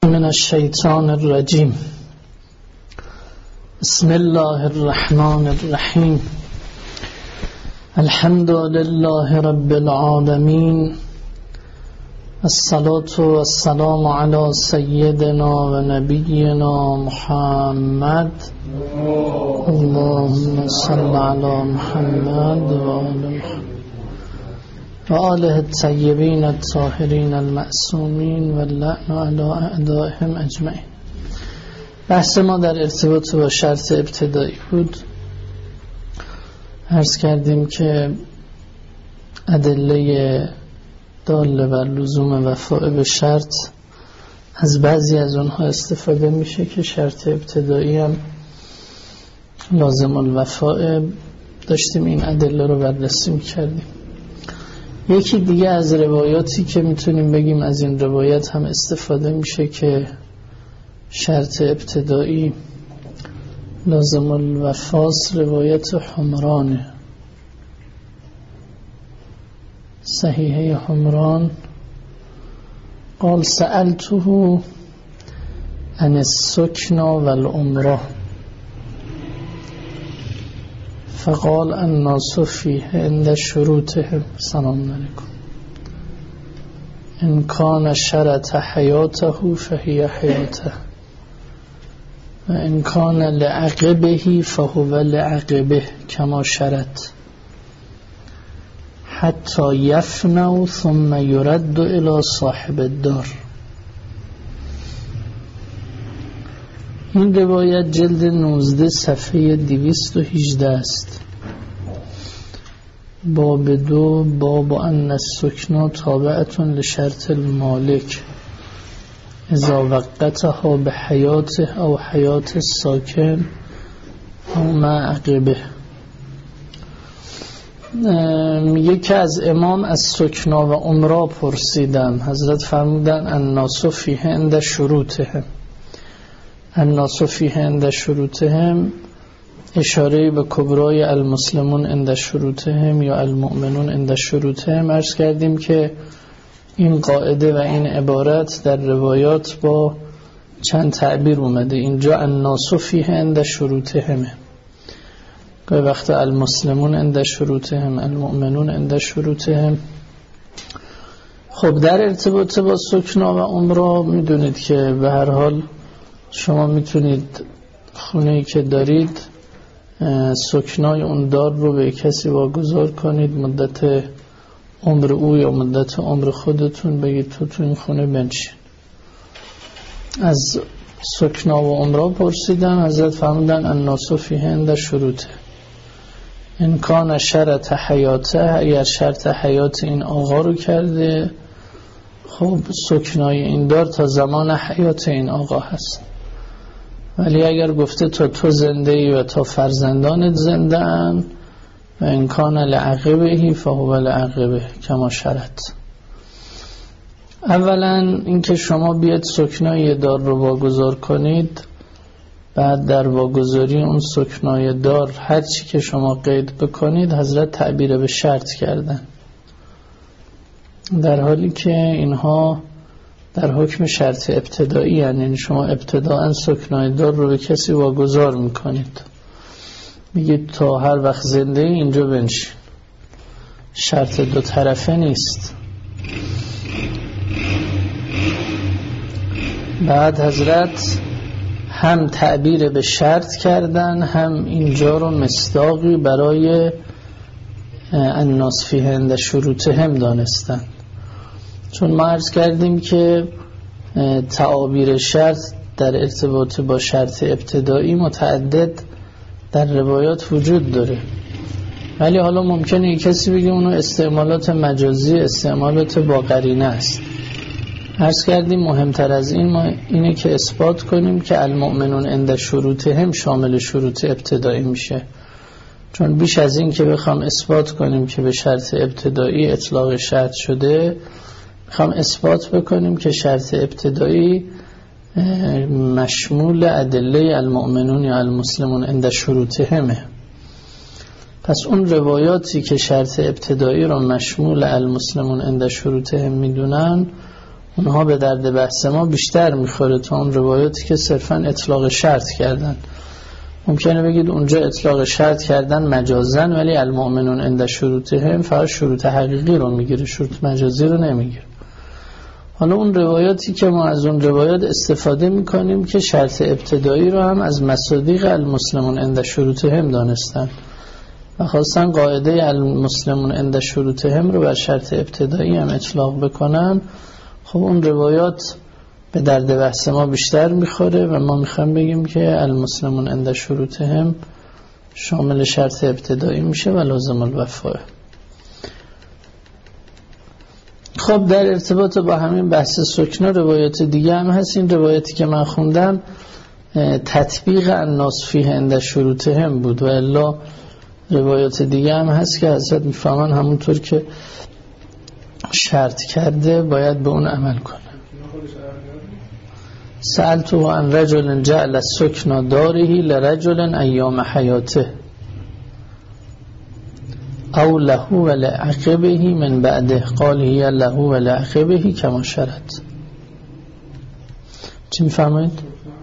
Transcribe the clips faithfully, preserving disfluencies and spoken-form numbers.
من الشیطان الرجیم. بسم الله الرحمن الرحیم. الحمد لله رب العالمین. الصلاة والسلام علی سیدنا و نبینا محمد. اللهم صل علی محمد و آل محمد و آله الطیبین الطاهرین المعصومین و اللعن علی اعدائهم اجمعین. بحث ما در ارتباط با شرط ابتدایی بود. عرض کردیم که ادله داله بر لزوم وفاء به شرط از بعضی از اونها استفاده میشه که شرط ابتدایی هم لازم الوفاء. داشتیم این ادله رو بررسی میکردیم. یکی دیگه از روایاتی که میتونیم بگیم از این روایت هم استفاده میشه که شرط ابتدایی لازم الوفاس، روایت حمرانه، صحیحه حمران. قال سألته عن السکنا والعمره فقال الناس فيه عند شروطهم. سلام علیکم. ان کان شرط حیاته فهی حیاته و ان کان لعقبه فهو لعقبه کما شرط حتی یفنوا ثم یرد الى صاحب الدار. این روایت جلد نوزده صفحه دویست و هجده است. باب دو، باب ان السکنا تابعة لشرط المالک اذا وقتها به حیاته او حیات الساکن او مع عقبه. میگه که از امام از سکنا و عمره پرسیدن. حضرت فرمودن الناس فیه عند شروطهم. الناس فیه عند شروطهم اشاره به کبرای المسلمون عند شروطهم یا المؤمنون عند شروطهم. عرض کردیم که این قاعده و این عبارت در روایات با چند تعبیر اومده. اینجا الناس فیه عند شروطهم، که وقت المسلمون عند شروطهم، المؤمنون عند شروطهم. خب در ارتباط با سکنا و عمره میدونید که به هر حال شما میتونید خونه‌ای که دارید سکنای اون دار رو به کسی واگذار کنید، مدت عمر او یا مدت عمر خودتون بگید تو تو این خونه بنشین. از سکنا و عمره پرسیدن. حضرت فرمودن الناس فیه عند شروطه. ان کان شرط حیاته، اگر شرط حیات این آقا رو کرده، خب سکنای این دار تا زمان حیات این آقا هست. ولی اگر گفته تا تو زنده ای و تا فرزندانت زنده ان و ان کان لعقبه فهو لعقبه کما شرط. اولا اینکه شما بیاد سکنای دار رو واگذار کنید، بعد در واگذاری اون سکنای دار هر چی که شما قید بکنید حضرت تعبیر به شرط کردن، در حالی که اینها در حکم شرط ابتدایی، یعنی شما ابتداءً سکنای دار رو به کسی واگذار میکنید، میگید تا هر وقت زنده اینجا بنشین. شرط دو طرفه نیست. بعد حضرت هم تعبیر به شرط کردن، هم اینجا رو مصداقی برای الناس فیه عند شروطهم دانستن. چون ما عرض کردیم که تعابیر شرط در ارتباط با شرط ابتدایی متعدد در روایات وجود داره، ولی حالا ممکنه یک کسی بگه اونو استعمالات مجازی، استعمالات با قرینه است. عرض کردیم مهمتر از این ما اینه که اثبات کنیم که المؤمنون عند شروطهم شامل شروط ابتدایی میشه. چون بیش از این که بخوام اثبات کنیم که به شرط ابتدایی اطلاق شرط شده، بخوام اثبات بکنیم که شرط ابتدایی مشمول ادله المؤمنون یا المسلمون عند شروطهمه. پس اون روایاتی که شرط ابتدایی رو مشمول المسلمون عند شروطهم میدونن، اونها به درد بحث ما بیشتر میخوره تا اون روایاتی که صرفا اطلاق شرط کردن. ممکنه بگید اونجا اطلاق شرط کردن مجازن، ولی المؤمنون عند شروطهم فقط شروط حقیقی رو میگیره، شروط مجازی رو نمیگیره. حالا اون روایاتی که ما از اون روایات استفاده میکنیم که شرط ابتدایی رو هم از مصادیق المسلمون عند شروطهم دانستن و خواستن قاعده المسلمون عند شروطهم رو بر شرط ابتدایی هم اطلاق بکنن، خب اون روایات به درد بحث ما بیشتر میخوره و ما میخوایم بگیم که المسلمون عند شروطهم شامل شرط ابتدایی میشه و لازم الوفاه. خب در ارتباط با همین بحث سکنا روایات دیگه هم هست. این روایتی که من خوندم تطبیق الناس فیه عند شروطهم بود و الا روایات دیگه هم هست که حضرت میفهمن همونطور که شرط کرده باید به اون عمل کنه. سألته عن رجل جعل السکنا داره لرجل ایام حیاته او له ولعقبه من بعده قال هی له ولعقبه کما شرط. چی میفرمایید؟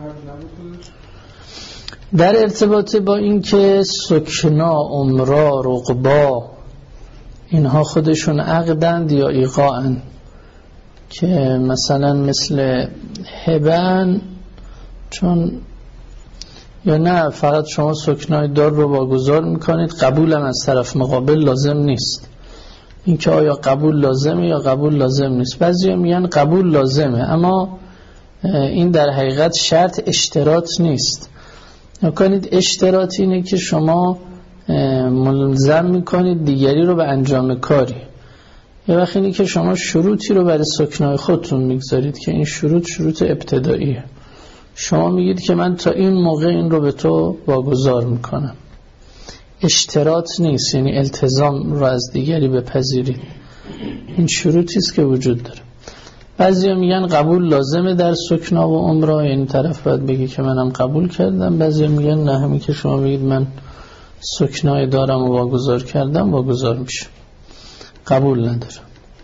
در ارتباط با این که سکنا، عمرا، رقبا اینها خودشون عقدند یا ایقاعن، که مثلا مثل هبن چون یا نه فقط شما سکنای دار رو واگذار میکنید، قبول هم از طرف مقابل لازم نیست. این که آیا قبول لازمه یا قبول لازم نیست. بعضی میگن قبول لازمه، اما این در حقیقت شرط اشتراط نیست. نکنید اشتراط اینه که شما ملزم میکنید دیگری رو به انجام کاری. یه وقت اینه که شما شروطی رو برای سکنای خودتون میگذارید که این شروط شروط ابتداییه. شما میگید که من تا این موقع این رو به تو واگذار میکنم. اشتراط نیست، یعنی التزام رو از دیگری بپذیرید. این شروطی است که وجود داره. بعضیا میگن قبول لازمه در سکنا و عمرا، یعنی طرف باید بگی که منم قبول کردم. بعضیا میگن نه، همین که شما بگید من سکنای دارم و واگذار کردم واگذار میشه، قبول نداره.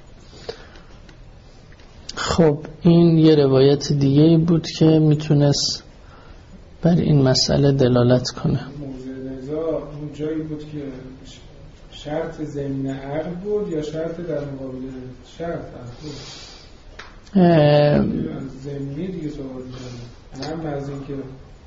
خب این یه روایت دیگه بود که میتونست بر این مسئله دلالت کنه. موضوع نزاع اون جایی بود که شرط ضمن عقد بود یا شرط در مقابل شرط بود؟ ضمنی دیگه صحبت می‌کنه. هم از این که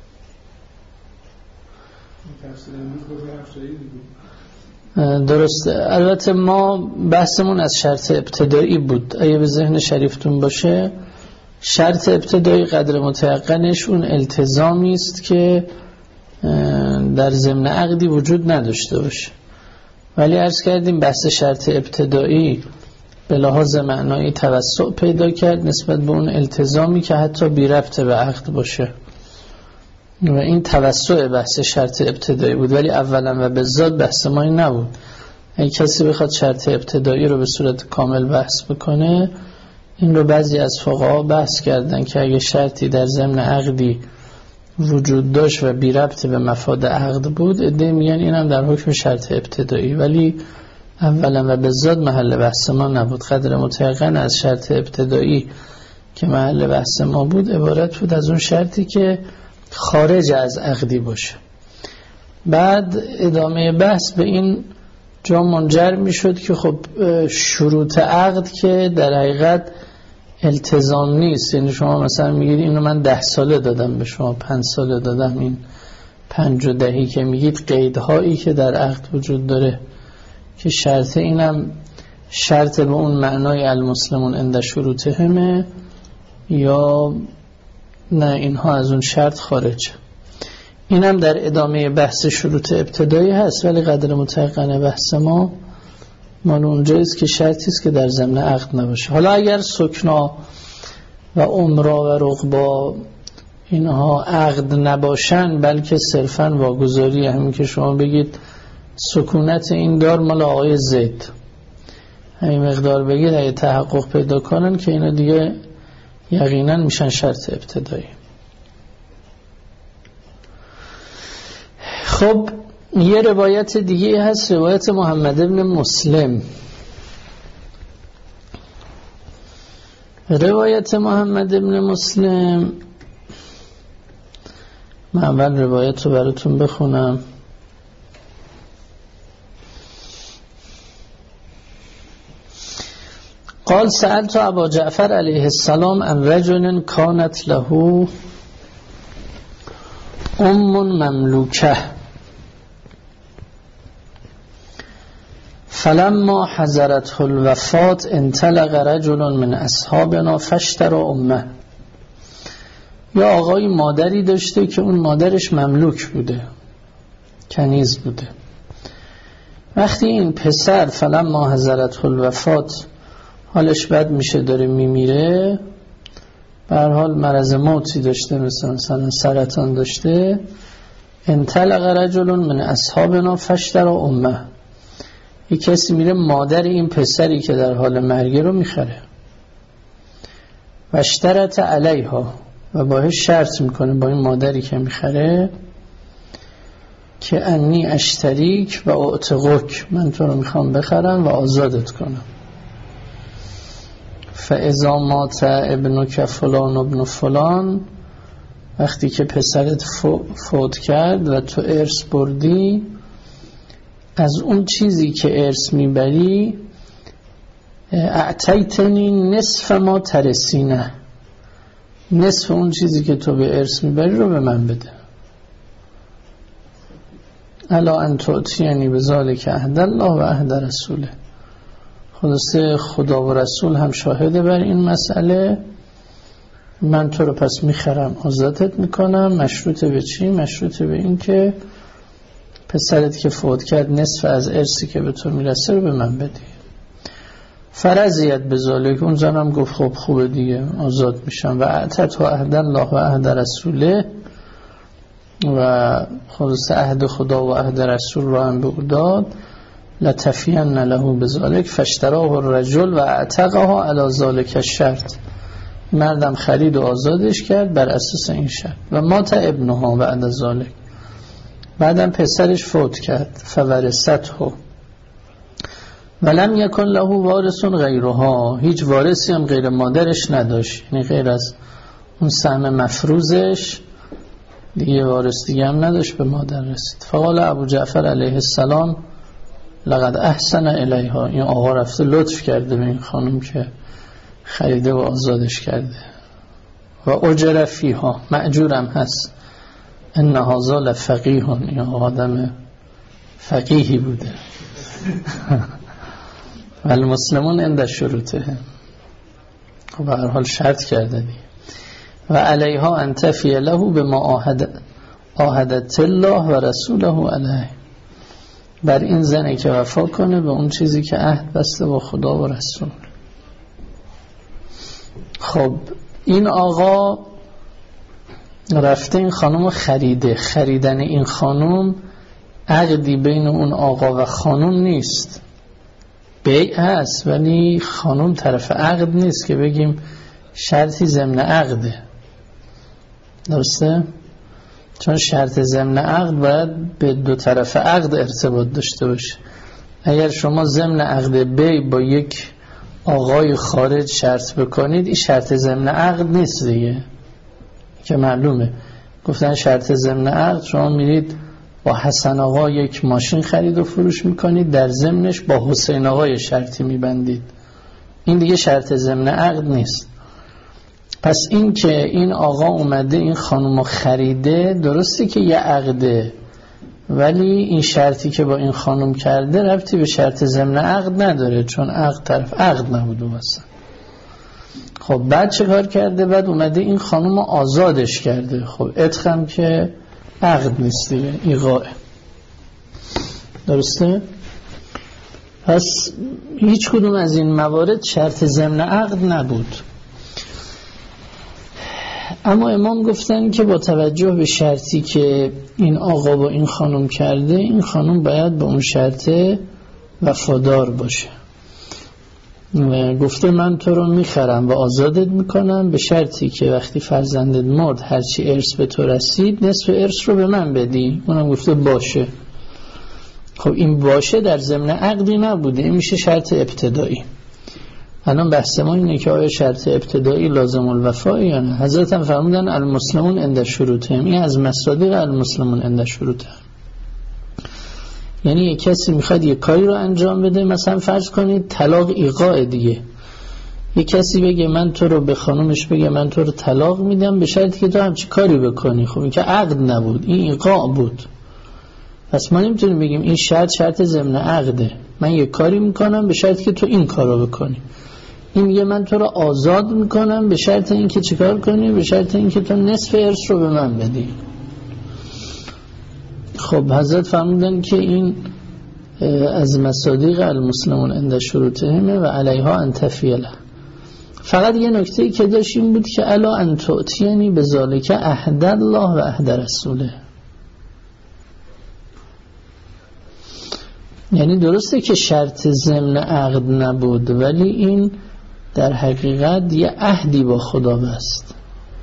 تفسیر امروز بود افشاری بود. درسته. البته ما بحثمون از شرط ابتدایی بود. اگه به ذهن شریفتون باشه، شرط ابتدایی قدر متیقنش اون التزامی است که در ضمن عقدی وجود نداشته باشه. ولی عرض کردیم بحث شرط ابتدایی به لحاظ معنایی توسع پیدا کرد نسبت به اون التزامی که حتی بی ربط به عقد باشه و این توسع بحث شرط ابتدایی بود. ولی اولا و به ذات بحث ما این نبود. اگه کسی بخواد شرط ابتدایی رو به صورت کامل بحث بکنه، این رو بعضی از فقها بحث کردن که اگه شرطی در ضمن عقدی وجود داشت و بی ربط به مفاد عقد بود، عده میگن اینم در حکم شرط ابتدایی، ولی اولا و به ذات محل بحث ما نبود. قدر متیقن از شرط ابتدایی که محل بحث ما بود عبارت بود از اون شرطی که خارج از عقدی باشه. بعد ادامه بحث به این جا منجر می شد که خب شروط عقد که در حقیقت التزام نیست، یعنی شما مثلا میگید اینو من ده ساله دادم به شما، پنج ساله دادم، این پنج و دهی که میگید قیدهایی که در عقد وجود داره که شرط اینم شرط به اون معنای المسلمون عند شروطهمه یا نه اینها از اون شرط خارجه. اینم در ادامه بحث شروط ابتدایی هست، ولی قدر متیقن بحث ما مال اونجاییست که شرطی است که در ضمن عقد نباشه. حالا اگر سکنا و عمرا و رقبا اینها عقد نباشن بلکه صرفاً واگذاری، همین که شما بگید سکونت این دار مال آقای زید، همین مقدار بگید، اگه تحقق پیدا کنن که اینا دیگه یقینا میشن شرط ابتدایی. خب یه روایت دیگه هست، روایت محمد ابن مسلم. روایت محمد ابن مسلم، من اول روایت رو براتون بخونم. قال سألت ابا جعفر علیه السلام عن رجل كانت له ام مملوکه فلما حضرته الوفات انطلق رجل من اصحابنا فاشترى امه. یا آقای مادری داشته که اون مادرش مملوک بوده، کنیز بوده. وقتی این پسر فلما حضرته الوفات حالش بد میشه، داره میمیره، به هر حال مرض موتی داشته، مثلا مثلا سرطان داشته، انطلق رجل من اصحابنا فاشترى امه، یک کسی میره مادر این پسری که در حال مرگ رو میخره. و اشترط علیها، و باهاش شرط میکنه، با این مادری که میخره، که انی اشتریک و اعتقک، من تو رو میخوام بخرم و آزادت کنم. فاذا مات ابنک فلان ابن فلان، وقتی که پسرت فوت کرد و تو ارث بردی، از اون چیزی که ارث میبری اعطیتنی نصف ما ترسینه، نصف اون چیزی که تو به ارث میبری رو به من بده. الا ان تعطینی بذالک عهد الله و عهد رسوله، خلاصه خدا و رسول هم شاهده بر این مسئله. من تو رو پس میخرم، آزادت میکنم. مشروط به چی؟ مشروط به این که پسرت که فوت کرد نصف از ارثی که به تو میرسه رو به من بدی. فرضیت به ذالک، اون زنم گفت خب خوبه دیگه، آزاد میشم. و اعطت و عهد الله و عهد رسوله، و خلاص عهد خدا و عهد رسول رو هم به او داد. لتفین له بذالک فاشتراه الرجل و اعتقها علی ذالک الشرط، مردم خرید و آزادش کرد بر اساس این شرط. و مات ابنها بعد از ذالک، بعدم پسرش فوت کرد. فورثته ولم یکن له وارث غیرها، هیچ وارثی هم غیر مادرش نداشت، یعنی غیر از اون سهم مفروضش دیگه وارث دیگه هم نداشت، به مادر رسید. فقال ابو جعفر علیه السلام لقد احسن الیها، این آقا رفته لطف کرده به این خانم که خریده و آزادش کرده. و اجر فیها، مأجورم هست. ان هذا لفقیه، این آدم فقیهی بوده. و المسلمون عند شروطه، و به هر حال شرط کرده دی. و علیها انتفی له بما آهد آهدت الله و رسوله علیه، بر این زنه که وفا کنه به اون چیزی که عهد بسته با خدا و رسول. خب این آقا رفته این خانم خریده. خریدن این خانم عقدی بین اون آقا و خانم نیست، بیع هست، ولی خانم طرف عقد نیست که بگیم شرطی ضمن عقده، درسته؟ چون شرط ضمن عقد باید به دو طرف عقد ارتباط داشته باشه. اگر شما ضمن عقد بیع با یک آقای خارج شرط بکنید، این شرط ضمن عقد نیست دیگه، که معلومه. گفتن شرط ضمن عقد، شما میرید با حسن آقا یک ماشین خرید و فروش میکنید، در ضمنش با حسین آقا شرطی میبندید، این دیگه شرط ضمن عقد نیست. پس این که این آقا اومده این خانومو خریده، درسته که یه عقده، ولی این شرطی که با این خانوم کرده ربطی به شرط ضمن عقد نداره، چون عقد طرف عقد نبوده واسه. خب بعد چه کار کرده؟ بعد اومده این خانومو آزادش کرده. خب اتخم که عقد نیست دیگه، ایقاعه، درسته؟ پس هیچ کدوم از این موارد شرط ضمن عقد نبود. اما امام گفتن که با توجه به شرطی که این آقا با این خانم کرده، این خانم باید به اون شرط وفادار باشه. و گفته من تو رو میخرم و آزادت میکنم به شرطی که وقتی فرزندت مرد هرچی ارث به تو رسید نصف ارث رو به من بدی. اونم گفته باشه. خب این باشه در ضمن عقدی نبوده، این میشه شرط ابتدایی. الان بحث ما اینه که آیا شرط ابتدایی لازم الوفا یا نه. حضرت هم فرمودن المسلمون عند شروطهم، این از مصادیق المسلمون عند شروطهم. یعنی یک کسی میخواد یک کاری رو انجام بده، مثلا فرض کنید طلاق ایقاع دیگه، یک کسی بگه من تو رو به خانومش بگه من تو رو طلاق میدم به شرطی که تو همچی کاری بکنی، خب این که عقد نبود، این ایقاع بود. پس ما نمیتونیم بگیم این شرط شرط ضمن عقده، من یک کاری میکنم به شرطی که تو این کارو بکنی. این میگه من تو رو آزاد میکنم به شرط این که چیکار کنی، به شرط این که تو نصف ارث رو به من بدی. خب حضرت فرمودن که این از مصادیق المسلمون عند شروطهم و علیها ان تفیله. فقط یه نکته‌ای که داشت این بود که الا ان تؤتینی بذالک عهد الله و عهد رسوله. یعنی درسته که شرط ضمن عقد نبود، ولی این در حقیقت یه عهدی با خدا بست.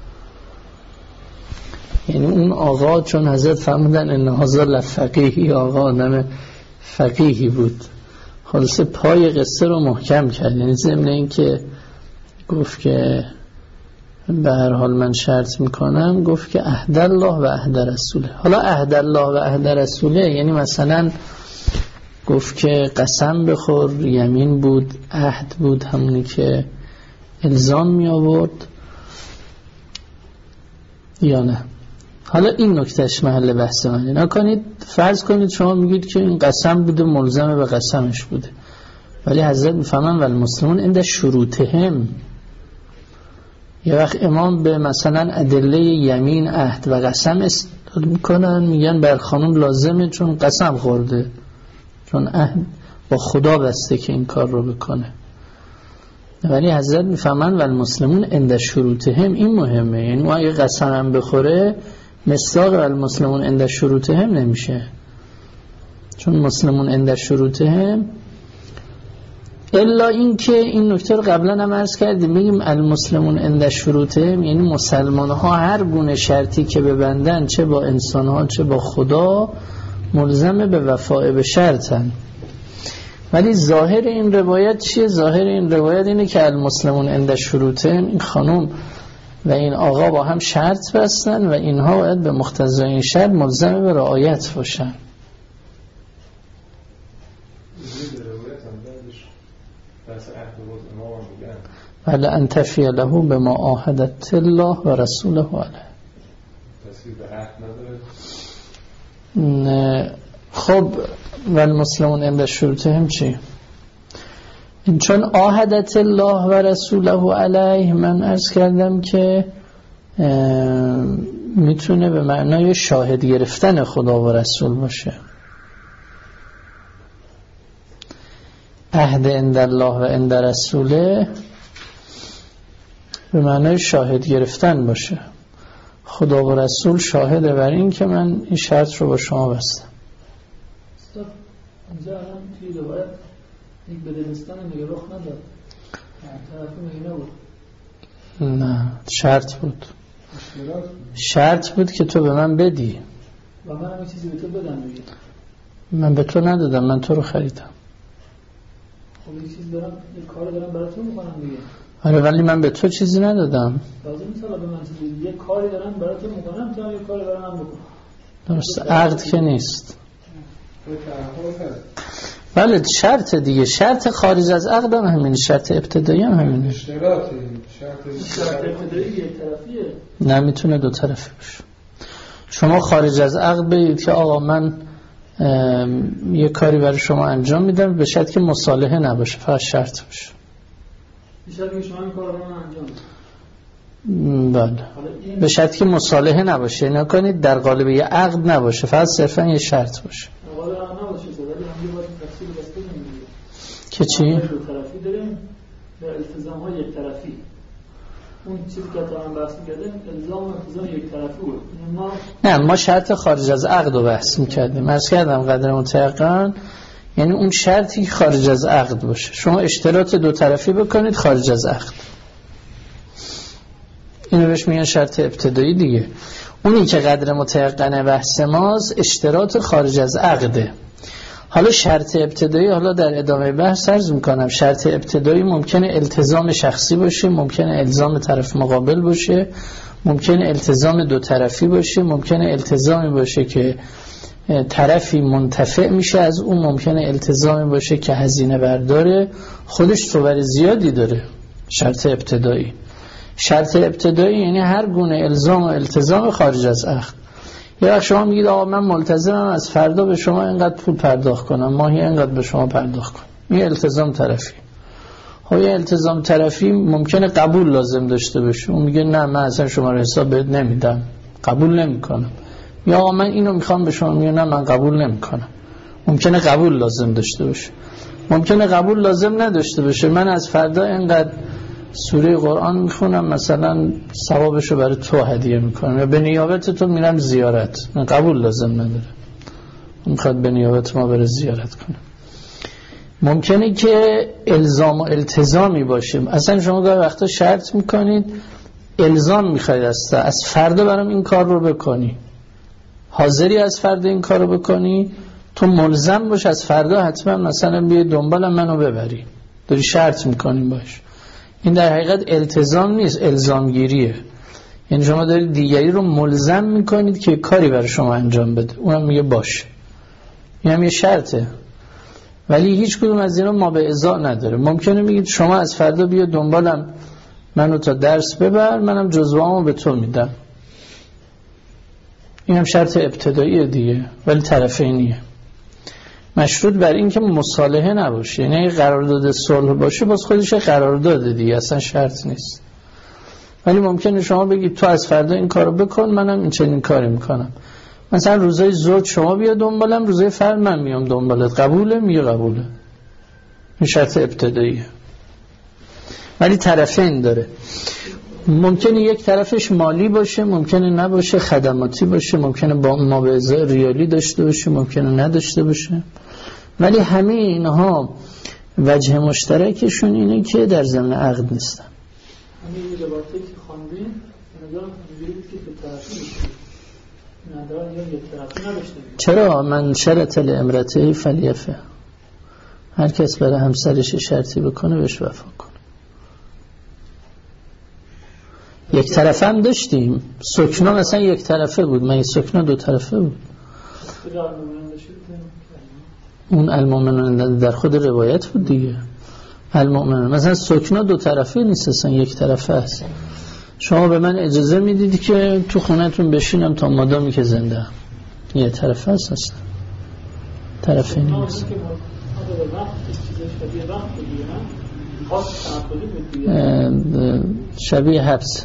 یعنی اون آقا چون حضرت فرمودن ان هذا لفقیهی، آقا آدم فقیهی بود، خلاصه پای قصه رو محکم کرد. یعنی ضمن این که گفت که به هر حال من شرط میکنم، گفت که عهد الله و عهد رسوله. حالا عهد الله و عهد رسوله یعنی مثلا گفت که قسم بخور، یمین بود، عهد بود، همونی که الزام می آورد یا نه. حالا این نکتهش محل بحث منه. نکنید فرض کنید شما میگید که این قسم بوده، ملزمه به قسمش بوده، ولی حضرت میفهمن والمسلمون عند شروطهم. یه وقت امام به مثلا ادله یمین، عهد و قسم استدلال میکنن، میگن بر خانم لازمه چون قسم خورده، چون عهد با خدا بسته که این کار رو بکنه. ولی حضرت میفهمن والمسلمون عند شروطهم، این مهمه. یعنی ما اگه قسم هم بخوره مصداق والمسلمون عند شروطهم نمیشه، چون مسلمون عند شروطهم. الا این که این نکته رو قبلا هم عرض کردیم، میگیم المسلمون عند شروطهم یعنی مسلمان ها هر گونه شرطی که ببندن، چه با انسان ها چه با خدا، ملزم به وفای به شرطن. ولی ظاهر این روایت چیه؟ ظاهر این روایت اینه که المسلمون عند شروطهم، این خانم و این آقا با هم شرط بستن و اینها باید به مقتضای این شرط ملزم به رعایت باشن. ولی ان تفی له بما عاهدت الله و رسوله علیه. خب والمسلمون عند شروطهم چی؟ چون عاهدت الله و رسوله علیه، من عرض کردم که میتونه به معنای شاهد گرفتن خدا و رسول باشه. عهد عند الله و عند رسوله به معنای شاهد گرفتن باشه. خدا و رسول شاهده بر این که من این شرط رو با شما بستم. اینجا الان توی روایت یک بدلستان دیگه رخ نداد، طرفی میگه نبود. نه، شرط بود. شرط بود که تو به من بدی و من هم چیزی به تو بدم دیگه. من به تو ندادم، من تو رو خریدم. خب یه چیز دارم، یه کار دارم برای تو میکنم دیگه. آره ولی من به تو چیزی ندادم. لازم نیست حالا به من چیزی، یه کاری دارم برای تو میکنم، تو هم یه کاری برای من بکن. درست، عقد که نیست. بله شرط دیگه، شرط خارج از عقد هم همین، شرط ابتدایی هم همینه. شرط ابتدایی یک طرفیه. نه، میتونه دو طرفی باشه. شما خارج از عقد بگید که آقا من یه کاری برای شما انجام میدم، به شرط که مصالحه نباشه، فقط شرط باشه. به شرط که شما این کار رو انجام بدید. بله. به شرط که مصالحه نباشه، نکنید در قالب یه عقد نباشه، فقط صرفا یه شرط باشه. که چی؟ دو طرفی داریم و التزام های یک طرفی. اون چیزی که تا هم بحث می‌کردیم الزام و التزام یک طرفی بود. ما نه، ما شرط خارج از عقد رو بحث می‌کردیم. عرض کردم قدر متيقن یعنی اون شرطی که خارج از عقد باشه. شما اشتراط دو طرفی بکنید خارج از عقد، اینو بهش میگن شرط ابتدایی دیگه. اونی که قدر متيقن بحث ماست اشتراط خارج از عقده. حالا شرط ابتدایی، حالا در ادامه بحث عرض میکنم، شرط ابتدایی ممکنه التزام شخصی باشه، ممکنه الزام طرف مقابل باشه، ممکنه التزام دو طرفی باشه، ممکنه التزامی باشه که طرفی منتفع میشه از اون، ممکنه التزامی باشه که هزینه برداره، خودش صور زیادی داره شرط ابتدایی. شرط ابتدایی یعنی هر گونه الزام و التزام خارج از عقد. یه وقت شما میگید آقا من ملتزمم از فردا به شما اینقدر پول پرداخت کنم، ماهی اینقدر به شما پرداخت کنم، یه التزام طرفی. خب یه التزام طرفی ممکنه قبول لازم داشته باشه، اون میگه نه من اصلا شما رو حساب بهت نمیدم، قبول نمیکنم. یا آقا من اینو میخوام به شما، میگه نه من قبول نمیکنم. ممکنه قبول لازم داشته باشه، ممکنه قبول لازم نداشته باشه. من از فردا اینقدر سوره قرآن میخونم، مثلا ثوابشو برای تو هدیه میکنم، یا به نیابت تو میرم زیارت. من قبول لازم نداره، میخواد به نیابت ما بره زیارت کنه. ممکنه که الزام و التزامی باشه. اصلا شما گاهی وقتا شرط میکنید، الزام میخواید است از فردا برام این کار رو بکنی، حاضری از فردا این کار رو بکنی، تو ملزم باش از فردا حتما مثلا بیای دنبالم منو ببری، داری شرط میکنیم باش. این در حقیقت التزام نیست، الزامگیریه. یعنی شما دارید دیگری رو ملزم میکنید که کاری برای شما انجام بده، اونم میگه باشه. این هم یه شرطه، ولی هیچ کدوم از اینا ما به ازا نداره. ممکنه میگید شما از فردا بیا دنبالم منو تا درس ببر، منم جزوامو به تو میدم. این هم شرط ابتداییه دیگه، ولی طرفینیه. مشروط بر این که مصالحه نباشه، یعنی اگه قرارداد صلح باشه باز خودش قرارداد دیگه، اصلا شرط نیست. ولی ممکنه شما بگید تو از فردا این کارو بکن، منم این چنین کاری میکنم. مثلا روزای زوج شما بیا دنبالم، روزای فرد من میام دنبالت، قبوله؟ میگه قبوله. این شرط ابتداییه، ولی طرفین داره. ممکنه یک طرفش مالی باشه، ممکنه نباشه، خدماتی باشه، ممکنه با ما به ازای ریالی داشته باشه، ممکنه نداشته باشه. ولی همه اینها وجه مشترکشون اینه که در ضمن عقد نیستن. همین روایتی که خواندیم به نظر میاد که به طرفی میشه، نداره یا یک طرفی نداشته. چرا؟ من شرط الامرته فلیفه، هر کس برای همسرش شرطی بکنه بهش وفا کنه. یک طرفه هم داشتیم، سکنا مثلا یک طرفه بود، من سکنا دو طرفه بود. اون المؤمنون در خود روایت بود دیگه. المؤمنون مثلا سکنا دو طرفه نیست، اصلا یک طرفه است. شما به من اجازه میدید که تو خونتون بشینم تا مادامی که زنده هم، یه طرفه است اصلا، طرفه نیست. شبیه حبس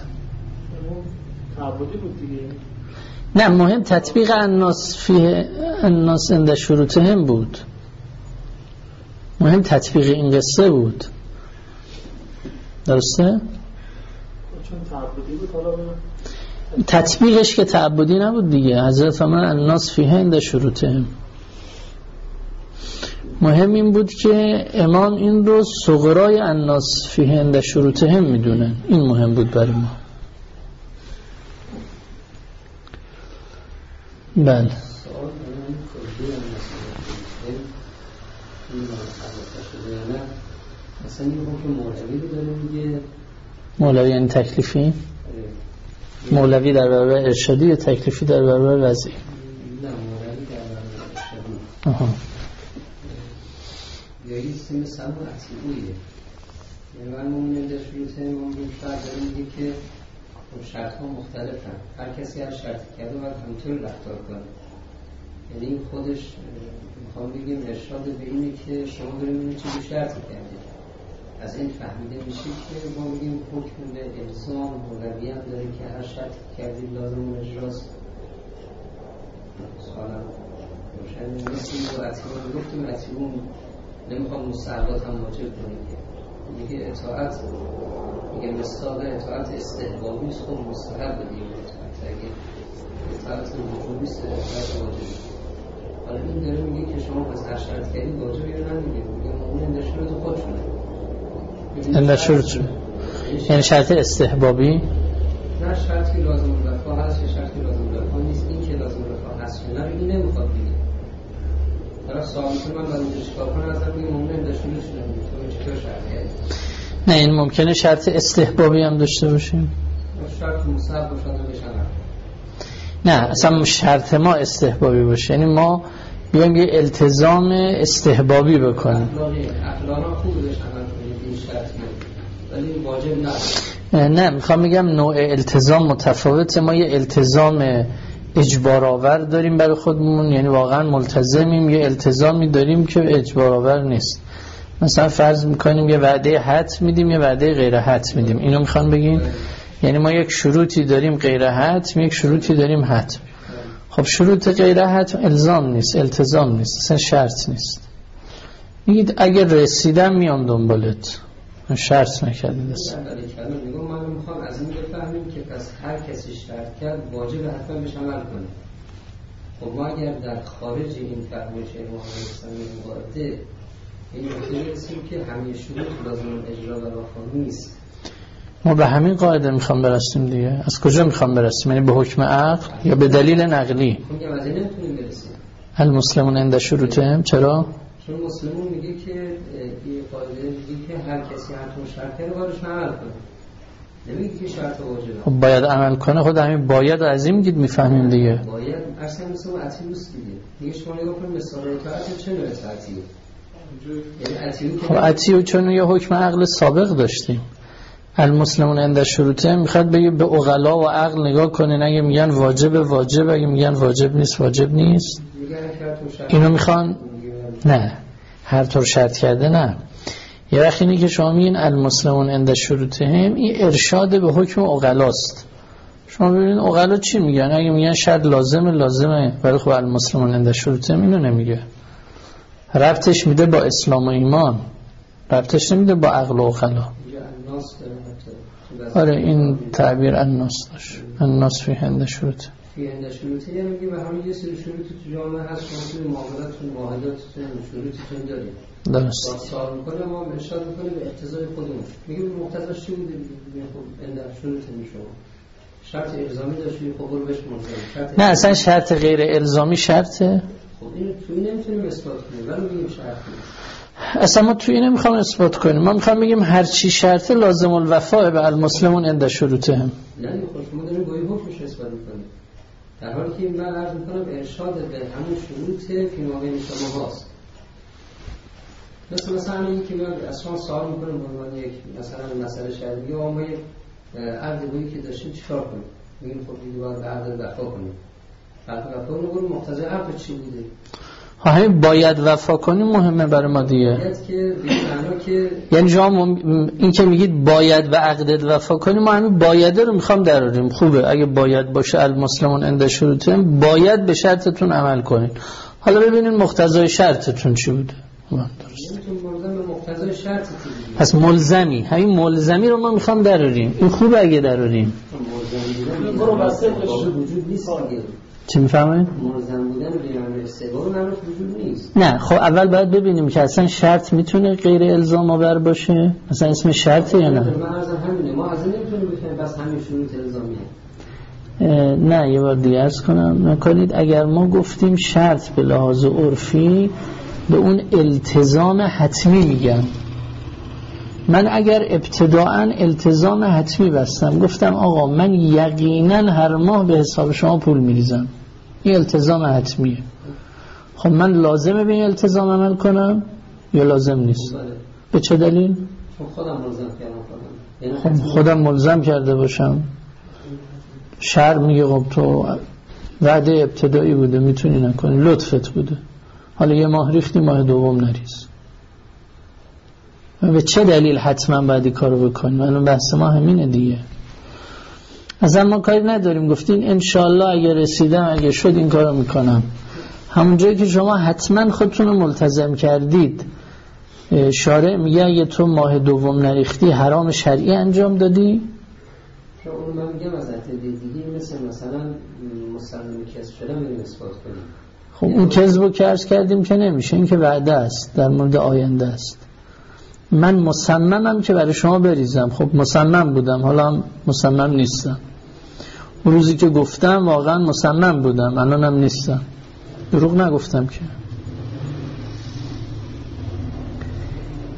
نه، مهم تطبیق الناس فیه الناس عند شروطهم بود، مهم تطبیق این قصه بود. درسته؟ تطبیقش که تعبدی نبود دیگه. حضرت من الناس فیه عند شروطهم، مهم این بود که امام این رو صغرای الناس فیه عند شروطهم میدونن. این مهم بود برای ما. بله. مثلا این حکم مولوی رو داره میگه. مولوی یعنی تکلیفی؟ مولوی در برابر ارشادی یا تکلیفی در برابر وضعی؟ نه، مولوی در برابر ارشادی. آها. یا این سیم سم و اطیعویه. یعنی من مومنه در شروط امام رو فرد داره میگه که شرط ها مختلفن، هر کسی هر شرطی کرده باید همطور رفتار کنه. یعنی این خودش میخوام بگیم ارشاد به اینه که شما بریم اینه چه شرطی کردید. از این فهمیده میشه که ما بگیم حکم به الزام مولوی هم داره که هر شرطی کردید لازم اون اجراست. سوالا روشن نیست. این رو اطیعون گفتیم، اطیعون نمیخوام مستحبات هم واجب کنیم که میگه اطاعت، میگه مستاق اطاعت استحبابی است، خب مستحب بدیم اطاعت، اگه اطاعت وجوبی است اطاعت واجبی. حالا این داره میگه که شما پس هر شرط کردید واجبی رو نمیگه، میگه اون اندشون رو خودشونه اندشون، یعنی شرط استحبابی؟ نه، شرطی لازم الوفا هست یا شرطی لازم الوفا نیست. این که لازم الوفا هست یا نه این نمیخواد بگه. حالا طرف سوال میکنه من باید چیکار کنم ازم میگم ممنون انده شروط شده تو چطور شرط کردی؟ نه این ممکنه شرط استحبابی هم داشته باشیم. شرط مصحب باشه بشن. نه اصلا شرط ما استحبابی باشه، یعنی ما بیایم یه التزام استحبابی بکنیم. اخلاقا خوب بشن این شرط ولی واجب نه. نه میخوام بگم نوع التزام متفاوته. ما یه التزام اجبارآور داریم برای خودمون، یعنی واقعا ملتزمیم، یه التزامی داریم که اجبارآور نیست. مثلا فرض میکنیم یه وعده حتم میدیم، یه وعده غیر حتم میدیم. اینو میخوان بگین؟ یعنی ما یک شروطی داریم غیر حتم، یک شروطی داریم حتم. خب شروط غیر حتم الزام نیست، التزام نیست، اصلا شرط نیست. میگید اگر رسیدم میام دنبالت، شرط نکردید اصلا. میگم من میخوام از این بفهمیم که پس هر کسی شرط کرد واجب حتما بهش عمل کنه. خب ما اگر در خارج این فهمش محمد اسلامی وارده این نکته رسیم که همه شروط لازم اجرا و وفا نیست. ما به همین قاعده میخوام برسیم دیگه. از کجا میخوام برسیم؟ یعنی به حکم عقل یا به دلیل نقلی؟ میگم از این نمیتونیم برسیم. المسلمون عند شروطهم. چرا؟ چون مسلمون میگه که این قاعده میگه که هر کسی هر شرط کرده باید عمل کنه. نمیگه که شرط واجبه. خب باید عمل کنه. خود همین باید از این میگید میفهمیم دیگه. باید اصلا مثل اتیوس دیگه. میگه شما نگاه کنید مثال اطاعت چه نوع اطاعتیه؟ یعنی اتیو خب اتیو چون یه حکم عقل سابق داشتیم. المسلمون عند شروطه میخواد بگه به عقلا و عقل نگاه کنین، اگه میگن واجب واجب، اگه میگن واجب نیست واجب نیست. اینو میخوان؟ نه هر طور شرط کرده نه. یه وقت اینی که شما میگین المسلمون عند شروطهم، این ارشاد به حکم عقلاست. شما ببینید عقلا چی میگن؟ اگه میگن شرط لازمه لازمه، ولی خب المسلمون عند شروطهم اینو نمیگه. ربطش میده با اسلام و ایمان، ربطش نمیده با عقل و عقلا. آره این تعبیر الناس داشت. الناس فی هند شروط فی هند شروط یعنی میگه به همین یه سری شروط تو جامعه هست، شما توی معاملاتتون معاهداتتون شروطتون دارید. درست. سوال میکنه ما ارشاد میکنه به اقتضای خودمون. میگه مقتضاش چی بوده؟ میگه خب هند شروط شما شرط الزامی داشتی، خب برو بهش ملزم. نه اصلا شرط غیر الزامی شرطه. خب این توی نمیتونیم اثبات کنیم، ولی میگیم شرط. اصلا ما توی نمیخوام اثبات کنیم، ما میخوام بگیم هر چی شرطه لازم الوفاء به المسلمون عند شروطهم. نه خب شما دارید با این حکمش اثبات میکنید، در حالی که من عرض میکنم ارشاد به همون شروط فی ما بین شما هاست. مثل مثلا این که من اصلا سوال میکنم به عنوان یک مثلا مسئله شرعی، یا ما یک عقد گویی که داشتیم چیکار کنیم؟ میگیم خب دیگه باید به عقد وفا کنیم. عقد وفا رو بگیم مقتضای عقد چی بوده؟ همین باید وفا کنیم مهمه برای ما دیگه. باید که بی‌معنا که یعنی شما این که میگید باید و عقدت وفا کنیم، ما همین بایده رو میخوام دراریم. خوبه اگه باید باشه المسلمون عند شروطهم، باید به شرطتون عمل کنین. حالا ببینین مقتضای شرطتون چی بوده. مقتضای شرط پس ملزمی، همین ملزمی رو ما میخوام دراریم. این خوبه اگه دراریم. برو بسته وجود نیست دیگه. چی میفهمید؟ ملزم بودن به معنی استقرار معنیش وجود نیست. نه خب اول باید ببینیم که اصلا شرط میتونه غیر الزام آور باشه، اصلا اسم شرطه یا نه. من ارزم همینه، ما از این نمیتونیم بفهمیم بس همین شروط الزامیه. نه یه بار دیگه عرض کنم نکنید، اگر ما گفتیم شرط به لحاظ عرفی به اون التزام حتمی میگم. من اگر ابتداعاً التزام حتمی بستم، گفتم آقا من یقیناً هر ماه به حساب شما پول میریزم، این التزام حتمیه. خب من لازمه به این التزام عمل کنم یا لازم نیست؟ به چه دلیل؟ خودم ملزم کردم. خب خودم ملزم کرده باشم. شرع میگه خب تو وعده ابتدایی بوده میتونی نکنی، لطفت بوده، حالا یه ماه ریختی ماه دوم نریز. به چه دلیل حتما باید این کارو بکنیم؟ الان بحث ما همینه دیگه. اصلا ما کاری نداریم، گفتین انشالله اگه رسیدم اگه شد این کارو میکنم. همون جایی که شما حتما خودتون رو ملتزم کردید، شارع میگه اگه تو ماه دوم نریختی حرام شرعی انجام دادی. اون من میگم از احتیاط دیگه مثل مثلا مسلم کسب شده میگیم اثبات کنیم. خب اون کذبو که عرض کردیم که نمیشه، این که وعده است در مورد آینده است. من مصممم که برای شما بریزم، خب مصمم بودم حالا مصمم نیستم. اون روزی که گفتم واقعا مصمم بودم، الانم نیستم. دروغ نگفتم که.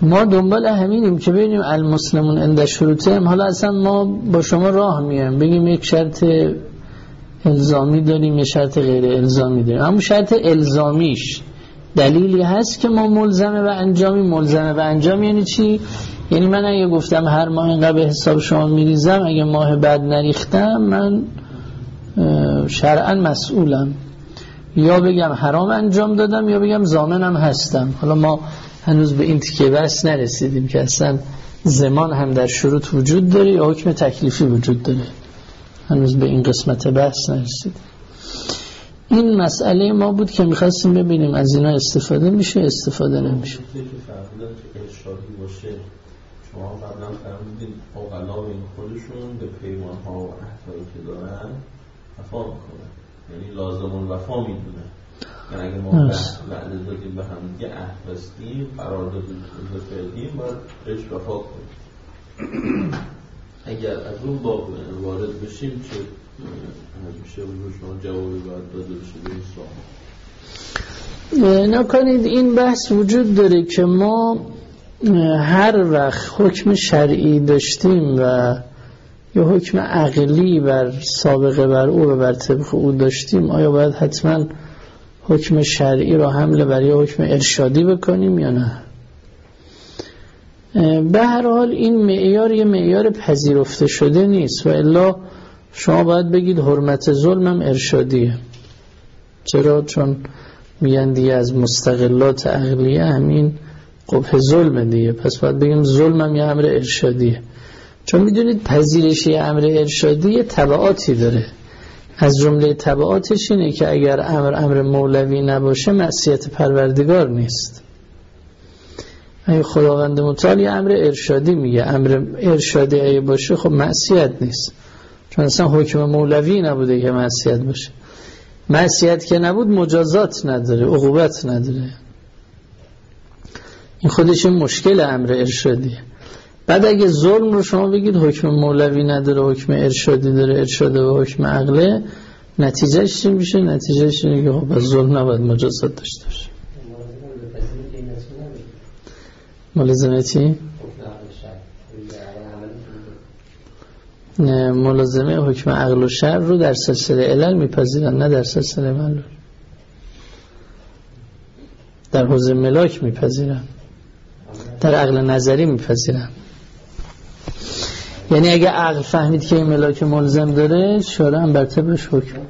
ما دنبال همینیم که ببینیم المسلمون عند شروطهم. حالا اصلا ما با شما راه میایم بگیم یک شرط الزامی داریم یه شرط غیر الزامی داریم. همون شرط الزامیش دلیلی هست که ما ملزمه و انجامی. ملزمه و انجامی یعنی چی؟ یعنی من اگه گفتم هر ماه اینقدر به حساب شما میریزم، اگه ماه بعد نریختم من شرعاً مسئولم. یا بگم حرام انجام دادم یا بگم ضامنم هستم. حالا ما هنوز به این تیکه بحث نرسیدیم که اصلا ضمان هم در شروط وجود داره یا حکم تکلیفی وجود داره. هنوز به این قسمت بحث نرسیدیم. این مسئله ما بود که میخواستیم ببینیم از اینا استفاده میشه استفاده نمیشه. که فرمودن که ارشادی باشه، شما قبلا فرمودید عقلا این خودشون به پیمان ها و احکامی که دارن وفا میکنن، یعنی لازم الوفا میدونن. یعنی اگه ما بعد از اینکه به هم دیگه عهد بستیم قرارداد کردیم باید بهش وفا کنیم. اگر از اون باب وارد بشیم چه میشه و شما جوابی باید داده بشه به این سوال؟ نکنید این بحث وجود داره که ما هر وقت حکم شرعی داشتیم و یا حکم عقلی بر سابقه بر او و بر طبق او داشتیم، آیا باید حتما حکم شرعی را حمل بر یا حکم ارشادی بکنیم یا نه؟ به هر حال این معیار یه معیار پذیرفته شده نیست و الا شما باید بگید حرمت ظلم هم ارشادیه. چرا؟ چون میگن دیگه از مستقلات عقلیه همین قبح ظلم دیگه، پس باید بگیم ظلم هم یه امر ارشادیه. چون میدونید پذیرش یه امر ارشادی یه تبعاتی داره. از جمله تبعاتش اینه که اگر امر امر مولوی نباشه معصیت پروردگار نیست. اگه خداوند متعال یه امر ارشادی میگه، امر ارشادی اگه باشه خب معصیت نیست، چون اصلا حکم مولوی نبوده که معصیت باشه. معصیت که نبود مجازات نداره، عقوبت نداره. این خودش مشکل امر ارشادیه. بعد اگه ظلم رو شما بگید حکم مولوی نداره، حکم ارشادی داره، ارشاد و حکم عقله، نتیجهش چی میشه؟ نتیجهش اینه که خب از ظلم نباید مجازات داشته باشه. ملازمتی؟ نه، ملازمه حکم عقل و شرع رو در سلسله علل میپذیرن، نه در سلسله معلول. در حوزه ملاک میپذیرن، در عقل نظری میپذیرن. یعنی اگه عقل فهمید که این ملاک ملزم داره، شارع هم بر طبقش حکم کنه.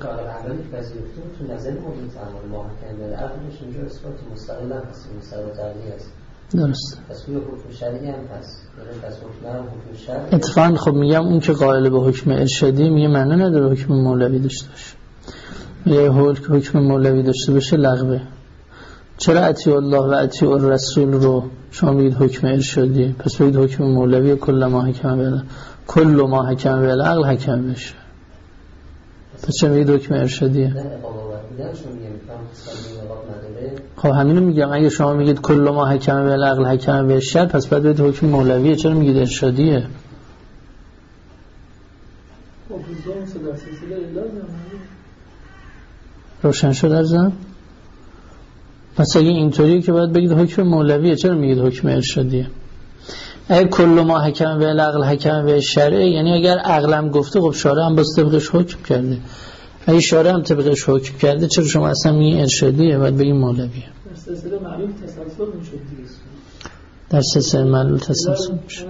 درست. اتفاقا خب میگم اون که قائل به حکم ارشادی میگه معنی نداره حکم مولوی داشته باشه. میگه حکم مولوی داشته باشه لغوه. چرا اطیع الله و اطیع الرسول رو شما میگید حکم ارشادی؟ پس بگید حکم مولوی کل ما حکم به کل ما حکم به العقل حکم بشه. پس چرا میگید حکم ارشادیه؟ خب همینو میگم. اگه شما میگید کل ما حکم به العقل حکم به الشرع، پس باید بگید حکم مولویه. چرا میگید ارشادیه؟ روشن شد ارزم؟ پس اگه اینطوریه که باید بگید حکم مولویه. چرا میگید حکم ارشادیه؟ اگه کل ما حکم به العقل حکم به الشرع، یعنی اگر عقلم گفته خب شارع هم باز طبقش حکم کرده. اگه شارع هم طبقش حکم کرده، چرا شما اصلا میگید ارشادیه؟ باید بگید مولویه. در سلسله معلول تسلسل میشد دیگه. در سلسله معلول تسلسل میشد.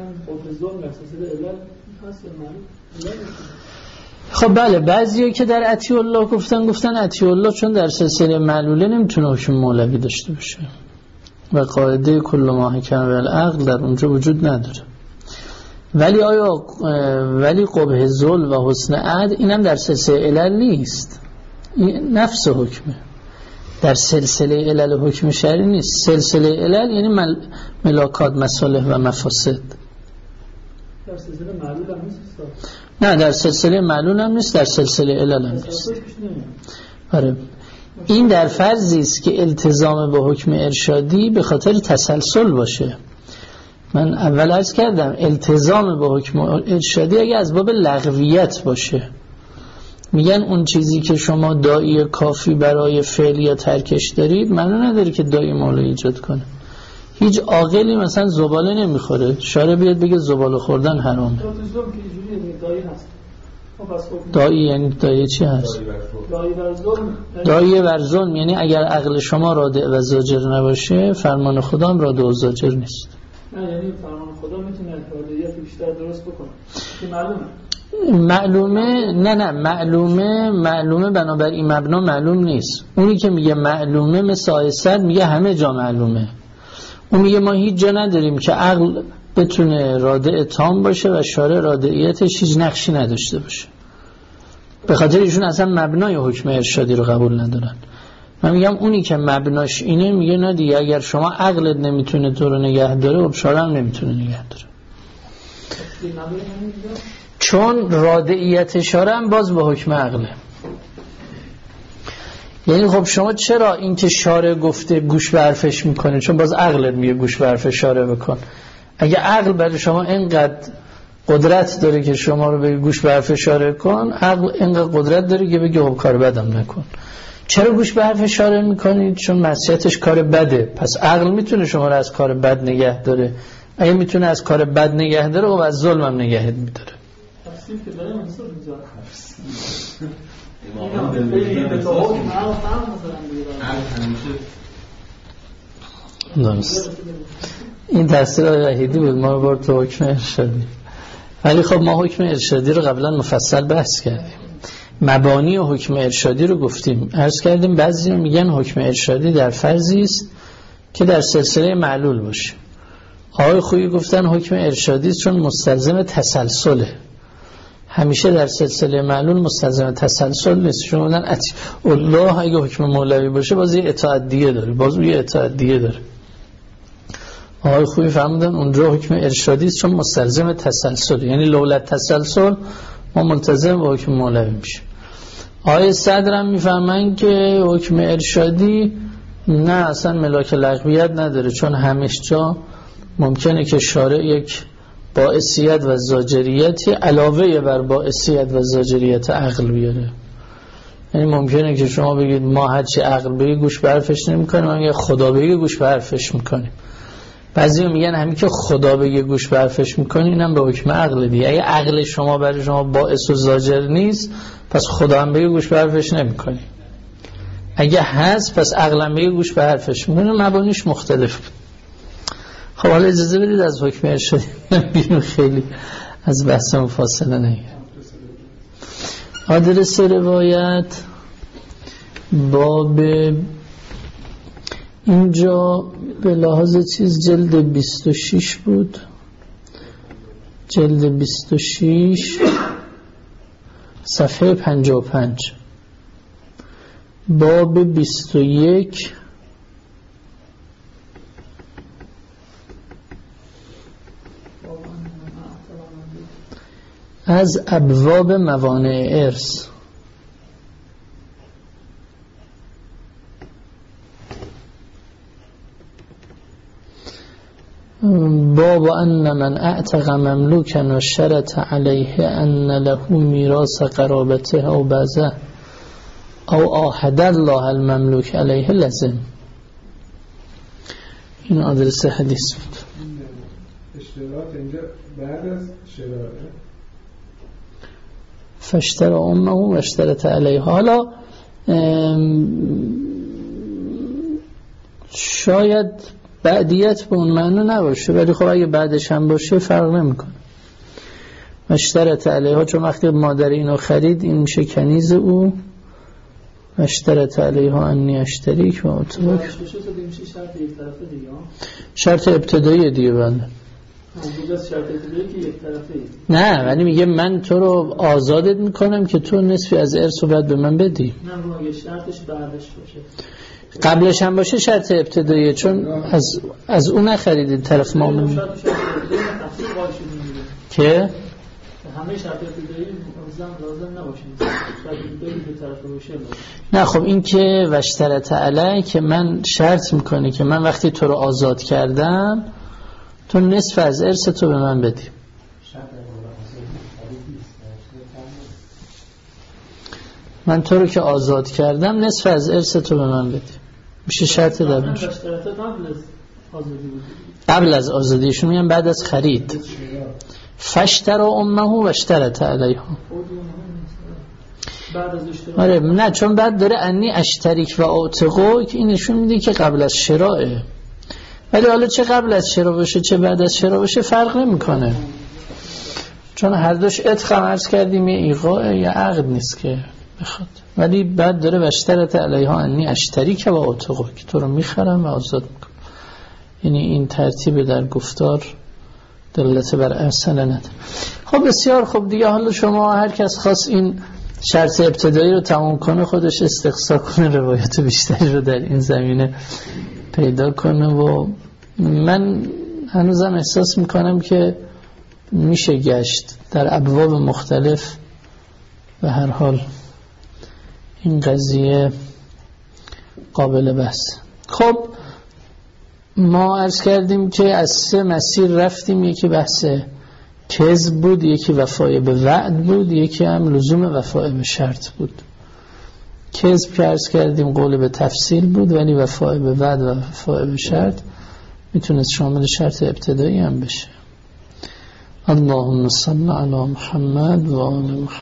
خب بله، بعضیه که در اطیع الله گفتن گفتن اطیع الله چون در سلسله معلوله نمیتونه حکم مولوی داشته باشه و قاعده کل ما حکم بالعقل در اونجا وجود نداره. ولی آیا ولی قبح ظلم و حسن عهد اینم در سلسله علل نیست، این نفس حکمه، در سلسله علل حکم شرعی نیست. سلسله علل یعنی مل... ملاکات مصالح و مفاسد. در سلسله معلول هم نیست؟ نه، در سلسله معلول هم نیست، در سلسله علل هم نیست. آره، این در فرضی است که التزام به حکم ارشادی به خاطر تسلسل باشه. من اول عرض کردم التزام به حکم ارشادی اگه از باب لغویت باشه، میگن اون چیزی که شما داعی کافی برای فعل یا ترکش دارید معنی نداره که داعی مولا ایجاد کنه. هیچ عاقلی مثلا زباله نمیخوره، شارع بیاد بگه زباله خوردن حرامه. دایی یعنی دایی چی هست؟ دایی بر ظلم، یعنی اگر عقل شما رادع و زاجر نباشه فرمان خدا هم رادع و زاجر نیست. نه یعنی فرمان خدا میتونه رادعیت بیشتر درست بکنه که معلومه معلومه نه نه معلومه معلومه بنابر این مبنا معلوم نیست. اونی که میگه معلومه مثل آیه میگه همه جا معلومه. اون میگه ما هیچ جا نداریم که عقل بتونه رادع تام باشه و شارع رادعیتش هیچ نقشی نداشته باشه. به خاطر ایشون اصلا مبنای حکم ارشادی رو قبول ندارن. من میگم اونی که مبناش اینه میگه نه دیگه، اگر شما عقلت نمیتونه تو رو نگه داره، خب شارع هم نمیتونه نگه داره. چون رادعیت شارع هم باز به حکم عقله. یعنی خب شما چرا این که شارع گفته گوش به حرفش میکنه؟ چون باز عقلت میگه گوش به حرف شارع بکن. اگه عقل برای شما اینقدر قدرت داره که شما رو بگه گوش به حرف شارع کن، عقل اینقدر قدرت داره که بگه خب کار بدم نکن. چرا گوش به حرف شارع میکنید؟ چون معصیتش کار بده. پس عقل میتونه شما رو از کار بد نگه داره. اگه میتونه از کار بد نگه داره، خب از ظلم هم نگهت میداره. تفسیر که داره منصور اینجا این تفسیر آیه وحیدی بود، ما رو برد تو حکم ارشادی. ولی خب ما حکم ارشادی رو قبلا مفصل بحث کردیم، مبانی و حکم ارشادی رو گفتیم، عرض کردیم. بعضی رو میگن حکم ارشادی در فرضی است که در سلسله معلول باشه. آقای خویی گفتن حکم ارشادی است چون مستلزم تسلسله، همیشه در سلسله معلول مستلزم تسلسل نیست. شما بودن اطیع الله اگه حکم مولوی باشه باز یه اطاعت دیگه داره، باز یه اطاعت دیگه داره. آقای خویی فرمودن اونجا حکم ارشادی است چون مستلزم تسلسل، یعنی لولت تسلسل ما ملتزم به حکم مولوی میشه. آقای صدر هم میفهمن که حکم ارشادی نه اصلا ملاک لغویت نداره، چون همیشه جا ممکنه که شارع یک باعثیت و زاجریتی علاوه بر باعثیت و زاجریت عقل بیاره. یعنی ممکنه که شما بگید ما هرچی عقل بگی گوش به حرفش نمی کنیم، اگه خدا بگی گوش به حرفش میکنیم. بعضی میگن همین که خدا بگی گوش به حرفش میکنی اینم به حکم عقل دیگه. اگه عقل شما برای شما باعث و زاجر نیست، پس خدا هم بگی گوش به حرفش نمیکنی. اگه هست پس عقل هم بگی گوش به حرفش میکنی. مبانیش مختلف بود. خب حالا اجازه بدید از حکم ارشادی بیرون، خیلی از بحث مفاصله نگه. آدرس روایت باب اینجا به لحاظ چیز جلد بیست و شش بود، جلد بیست و شش صفحه پنجاه و پنج. باب بیست و یک از ابواب موانع ارث. باب ان من اعتق مملوکا و شرط علیه ان له میراث قرابته او بعضه او آحد الله المملوک علیه لازم. این آدرس حدیث بود. اشتراط اینجا بعد از شراره فاشترى امه و اشترط علیه. حالا شاید بعدیت به اون معنی نباشه، ولی خب اگه بعدش هم باشه فرق نمیکنه. اشترط علیها چون وقتی مادر اینو خرید این میشه کنیز او. اشترط علیها انی اشتریک و اتباک شرط ابتدایی دیگه بنده. نه ولی میگه من تو رو آزادت میکنم که تو نصفی از ارث رو باید به من بدی. نه اگه شرطش بعدش باشه، قبلش هم باشه شرط ابتداییه، چون از از اون نخریدید طرف معامله که همه شرط ابتدایی لازم نباشه، شرط ابتدایی به طرف باشه. نه خب این که وشترط علی که من شرط میکنه که من وقتی تو رو آزاد کردم تو نصف از ارث تو به من بدی. من تو رو که آزاد کردم نصف از ارث تو به من بدی، میشه شرط در میشه. قبل از آزادیشون، میگن بعد از خرید. فشترا امه و اشترت علیها. آره نه، چون بعد داره انی اشتریک و اعتقو که این نشون میده که قبل از شرائه. ولی حالا چه قبل از شرا باشه چه بعد از شرا باشه فرق نمیکنه، چون هر دوش عتق هم عرض کردیم یه ایقاء یا عقد نیست که بخواد. ولی بعد داره و اشترت علیها انی اشتریک و اعتقو که تو رو میخرم و آزاد میکنم. یعنی این ترتیب در گفتار دلالت بر اصل نداره. خب بسیار خب دیگه، حالا شما هر کس خواست این شرط ابتدایی رو تمام کنه خودش استقصا کنه، روایت بیشتری رو در این زمینه پیدا کنه. و من هنوزم احساس میکنم که میشه گشت در ابواب مختلف. به هر حال این قضیه قابل بحث. خب ما عرض کردیم که از سه مسیر رفتیم، یکی بحث کذب بود، یکی وفای به وعد بود، یکی هم لزوم وفای به شرط بود. کذب که عرض کردیم قول به تفصیل بود، ولی وفای به وعد و وفای به شرط میتونست شامل شرط ابتدایی هم بشه. اللهم صل علی محمد و آل محمد.